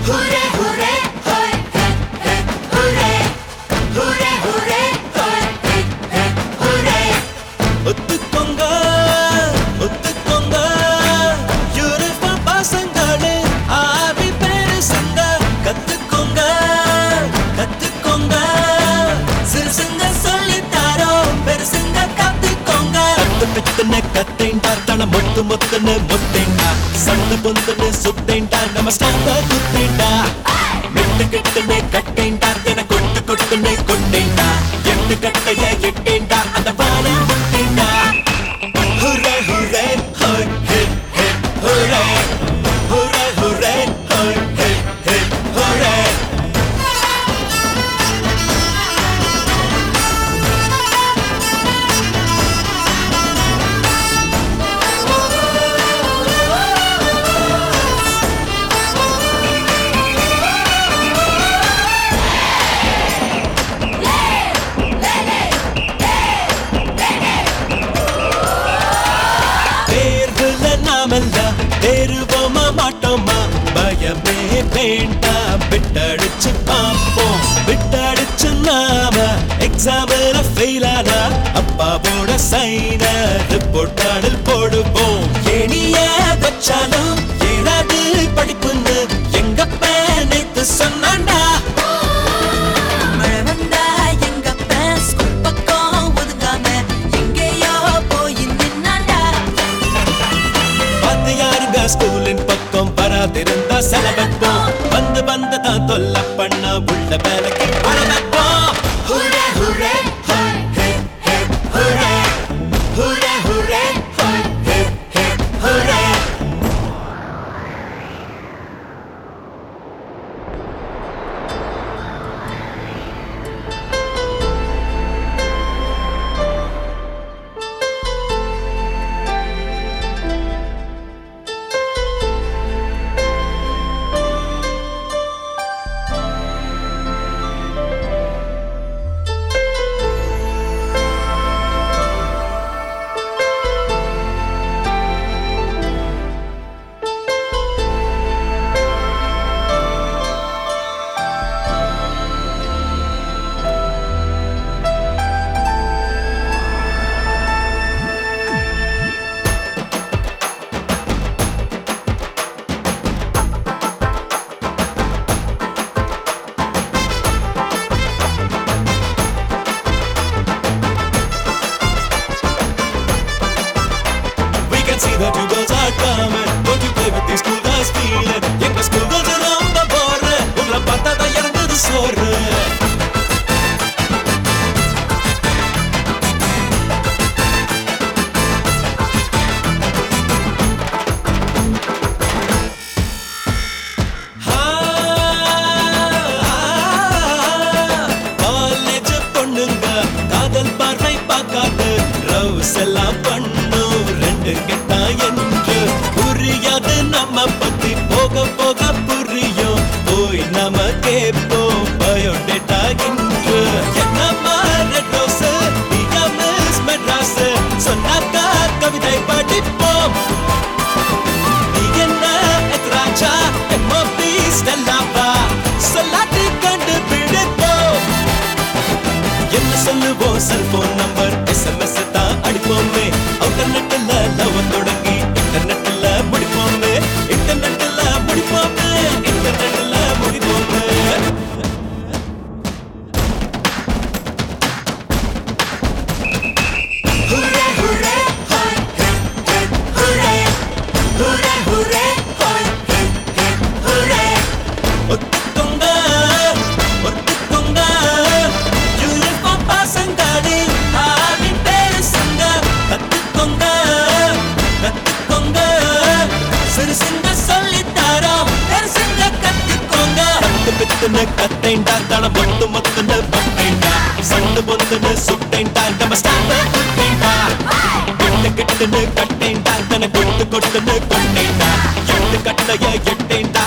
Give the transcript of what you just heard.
Hooray, hooray, hoy, hey, hey, hooray. Hooray, hooray, hoy, hey, hey, hooray. ஒத்துக்கோங்க ஒத்துக்கோங்க uniform பசங்களே ஆவி பெருசுங்க கத்துக்கோங்க கத்துக்கோங்க சிறுசுங்க சொல்லித்தாரோம் பெருசுங்க கத்துக்கோங்க கத்துன்னு கத்தேண்டா தன மொத்து மொத்துன்னு மொத்தேண்டா சண்டு பொந்துன்னு சுத்தேண்டா நம்ம ஸ்டாப்ப குத்தேண்டா மெட்டு கெட்டுன்னு கட்டேண்டா தின கொட்டு கொட்டுன்னு கொண்டேண்டா எட்டு கட்டைய எட்டேண்டா அந்த வாழ முட்டேண்டா ஹுரே ஹுரே ஹோய் ஹே ஹே ஹுரே ஹுரே ஹுரே ஹோய் ஹே ஹே ஹுரே தேர்வுல நாமெல்லாம் தேருவோமா மாட்டோமா பயமே வேண்டாம் விட்டடிச்சு பார்ப்போம் விட்டடிச்சு நாம எக்ஸாம்ல ஃபெயில் ஆனா அப்பாவோட சைன ரிப்போர்ட் கார்டில் போடுவோம் ஏனிய வச்சாலும் ஏதாவது படிப்புன்னு எங்க நேத்து சொன்னாண்டா மழை வந்தா எங்க அப்பன் ஸ்கூல் பக்கம் ஒதுங்காம எங்கேயோ போய் நின்னாண்டா. பார்த்து யாருங்க ஸ்கூலின் பக்கம் வராதிருந்தா செலவப்போம் வந்து வந்து தான் தொல்லை பண்ண உள்ள வேலைக்கு பழவப்போம் Hooray, hooray, hoy, hey, hey, hooray. Hooray, hooray, hoy, hey, hey, hooray. We can see that you girls are coming. Don't you play with these school guys feeling? எங்க school girls ரொம்ப போற உங்களை பார்த்தா தான் இறங்குது சோறு காலேஜ் பொண்ணுங்க காதல் பார்வை பார்க்காது ரவுஸ் எல்லாம் பண்ணும் ரெண்டு கெட்டா என்று புரியாது நம்ம பத்தி போக போக புரியும் போய் நம்ம கேட்போம் பயோடேட்டா இன்று என்னம்மா ரெட் ரோஸ் நீயா மிஸ் மெட்ராஸ் சொன்னாக்கா கவிதை படிப்போம் நீ என்ன எத்ராஜா எம்ஓபி ஸ்டெல்லாவா சொல்லாட்டி கண்டுபிடிப்போம் என்ன சொல்லுவோம் செல்போன் நம்பர் SMS தான் அடிப்போமே அவுட்டர்நெட்ல லவ் தொடங்கி இன்டர்நெட்ல முடிப்போமே இன்டர்நெட்ல முடிப்போமே இன்டர்நெட்ல முடிப்போமே Hooray, hooray, hoy, hey, hey, hooray. Hooray, hooray, hoy, hey, hey, hooray. ஒத்துக்கோங்க ஒத்துக்கோங்க யூனிஃபார்ம் பசங்களே ஆவி பெருசுங்க கத்துக்கோங்க கத்துக்கோங்க சிறுசுங்க சொல்லித்தாரோம் பெருசுங்க கத்துக்கோங்க கத்து பித்துன்னு கத்தேண்டா தன மொத்து மொத்துன்னு பட்டேண்டா சண்டு பொந்துன்னு சுட்டேண்டா நம்ம ஸ்டாப்ப குட்டேண்டா கெட்டு கெட்டுன்னு கட்டேண்டா தன கொட்டு கொட்டுன்னு கொண்டேண்டா எட்டு கட்டைய எட்டேண்டா